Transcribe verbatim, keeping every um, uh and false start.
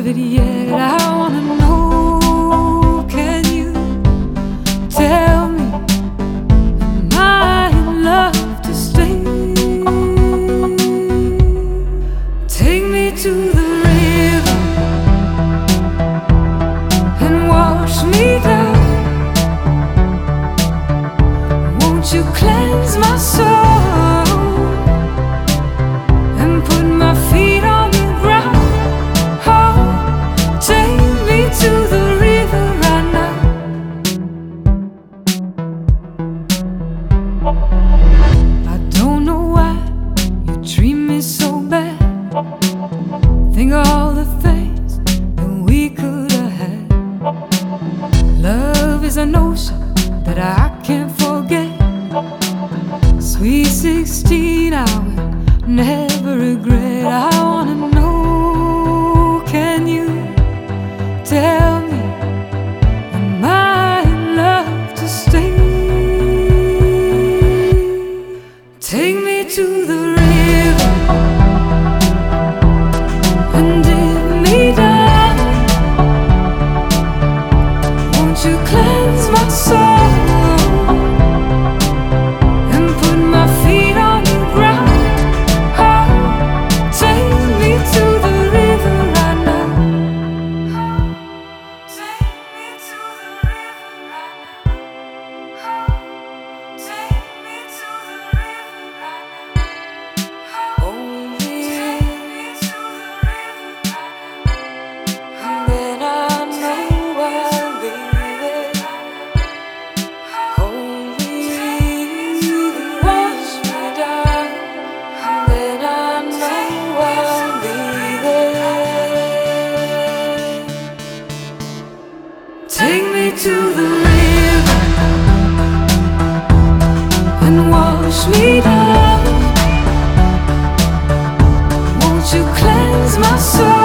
it yet. I wanna know, can you tell me, am I in love to stay? Take me to the river and wash me down. Won't you cleanse my soul and put my feet on the ground? Oh, take me to the river right now. I don't know why you treat me so bad. Think of all the things that we could have had. Love is an ocean that I can't forget. Sweet sixteen, I will never regret. I wanna know, can you tell me, am I in love to stay? Take me to the river and dip me down. Won't you cleanse my soul and put my feet on the ground? Oh, take me to the river right now. Oh, take me to the river right now. Oh, take me to the river right now. Only take me to the river right now. And then I know I'll be there. Only wash me down. And then I know I'll be there. Take me to the river and wash me down. Won't you cleanse my soul